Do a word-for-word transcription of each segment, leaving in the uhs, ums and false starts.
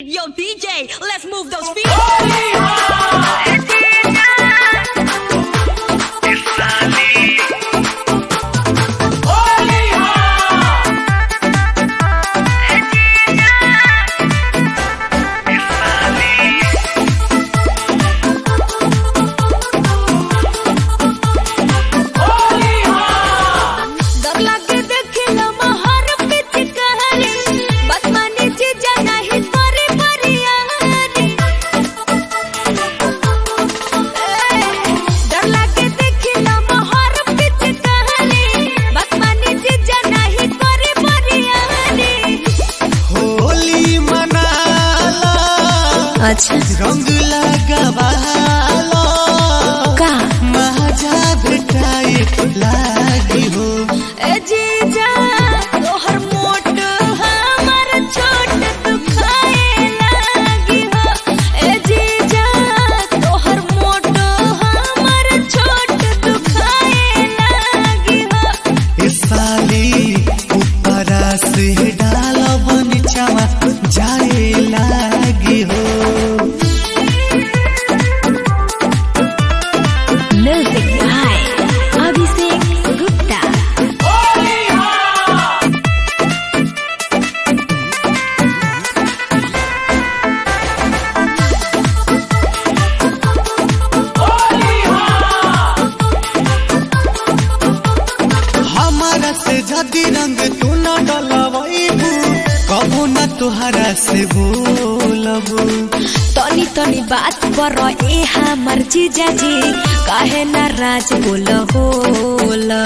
Yo, D J, let's move those feet. अच्छा रंग लगावालो का मजा भेटाए लागी हो। ए जीजा तोहर मोट हमर छोट दुखाए लागी हो। ए जीजा तोहर मोट हमर छोट दुखाए लागी हो। ए साली ऊपरा से डालो बनीचावा जाए लागी हो। Music by Abhishek Gupta. हमारा से जदी रंग तू न डलवाईबू कबो न तुहरा से बोलबू। तनी तनी बात पर ए हमर जीजा जी काहे नाराज बोल होला।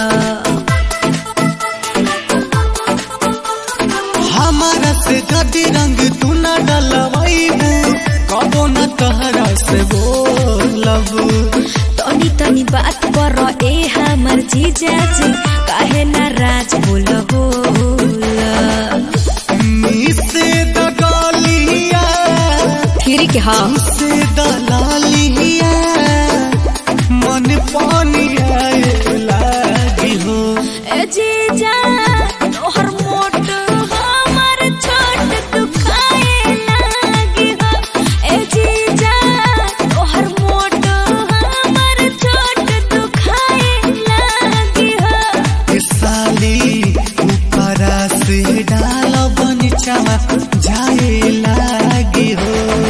हमारा से जदी रंग तू न डलवाईबू कबो न तुहरा से बोलबू। तनी तनी बात पर ए हमर जीजा जी काहे नाराज बोल होला। मिसे दगलिया फिर के हाँ से दलालिया मन पानी आए लागी हो। ए जीजा तोहर मोट हमर छोट दुखाए लागी हो। ए जीजा तोहर मोट हमर छोट दुखाए लागी हो। ए साली ऊपरा से डालो बनीचावा जाए लागी हो।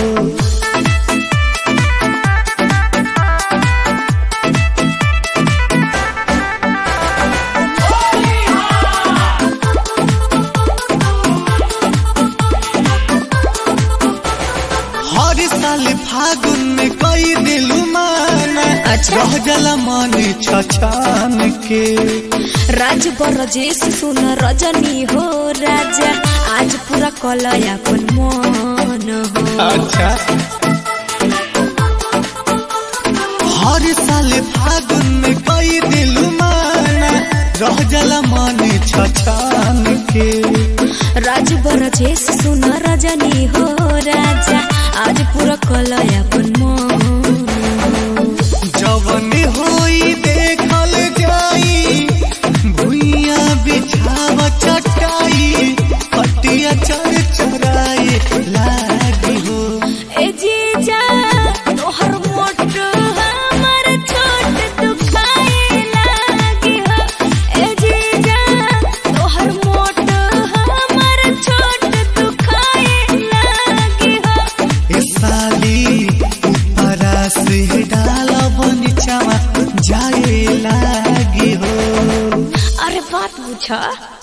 हर साल फागुन में कई दिलू माना अच्छा। रह जला मन छछान के। राज बरजेश सुन रजनी हो राजा आज पूरा कलया अपन मन हो। अच्छा हर साल फागुन में कई दिलू माना रह जला मन छछान के। राज बरजेश सुन रजनी हो राजा आज पूरा कलया अपन मन हो। जवन होई देखल जाई भुइया बिछाव चटाई पटिया चढ़ चढ़ाई लागी हो। ए जीजा तोहर मोट हमर छोट दुखाए लागी हो। ए जीजा तोहर मोट हमर छोट दुखाए लागी हो। ए साली ऊपरा से डालो बनीचावा जाए लागी हो। अरे बात पूछा।